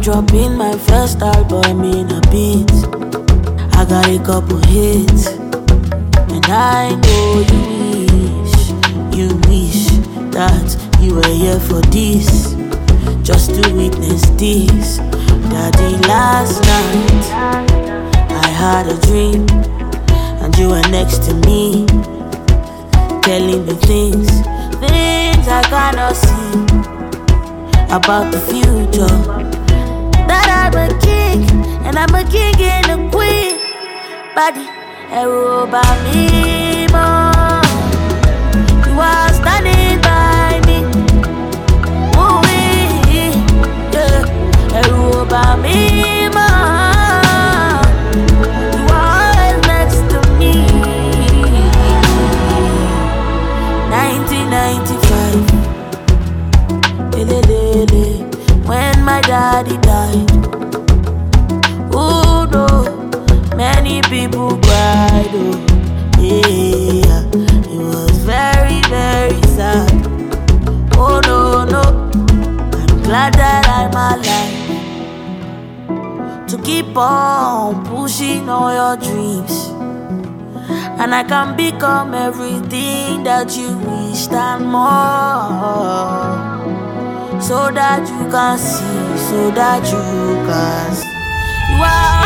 dropping my first album in a beat. I got a couple hits, and I know you wish that you were here for this, just to witness this. Daddy, last night I had a dream, and you were next to me, telling me things I cannot see about the future. That I'm a king, and I'm a king and a queen. Body, ẹ̀rù bà mí mọ́. You are standing by me. Ooh, yeah. Ẹ̀rù bà mí mọ́. You are always next to me. 1995. When my daddy died. Oh no, many people cried. Oh yeah, it was very, very sad. Oh no, I'm glad that I'm alive to keep on pushing all your dreams, and I can become everything that you wished and more. So that you can see, so that you can see. You are